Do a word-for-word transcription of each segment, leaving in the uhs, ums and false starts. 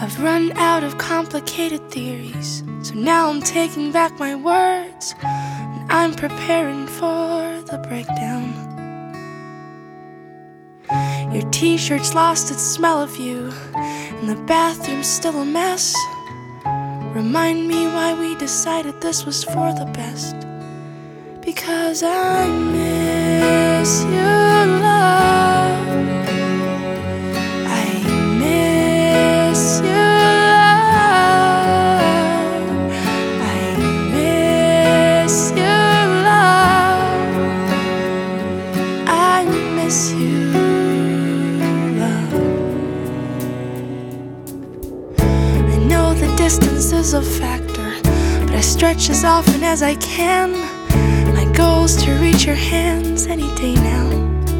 I've run out of complicated theories, so now I'm taking back my words, and I'm preparing for the breakdown. Your t-shirt's lost its smell of you, and the bathroom's still a mess. Remind me why we decided this was for the best. Because I miss your love, I miss your love, I miss your love, I miss you, love. I know the distance is a factor, but I stretch as often as I can. My goal's to reach your hands any day now.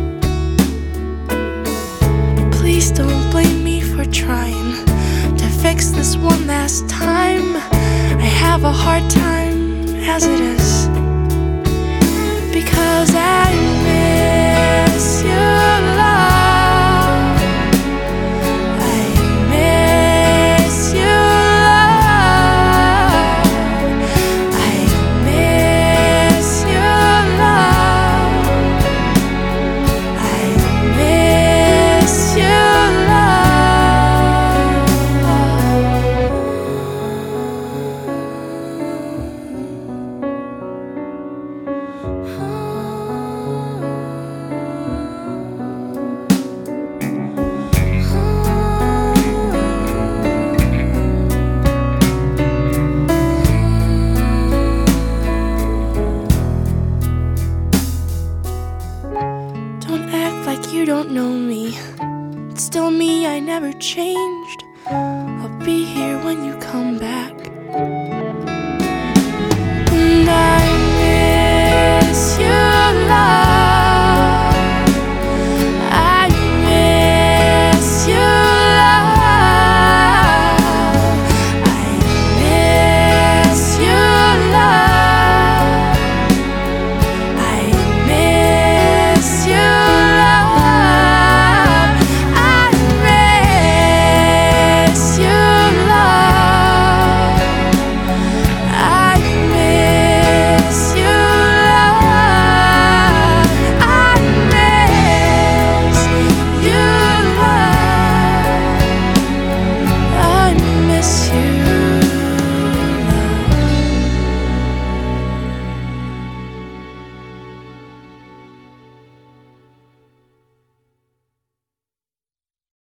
Please don't blame me for trying to fix this one last time. I have a hard time as it is, because I miss your love, I miss your love, I miss your love, I miss your Don't act like you don't know me. It's still me, I never changed. I'll be here when you come back.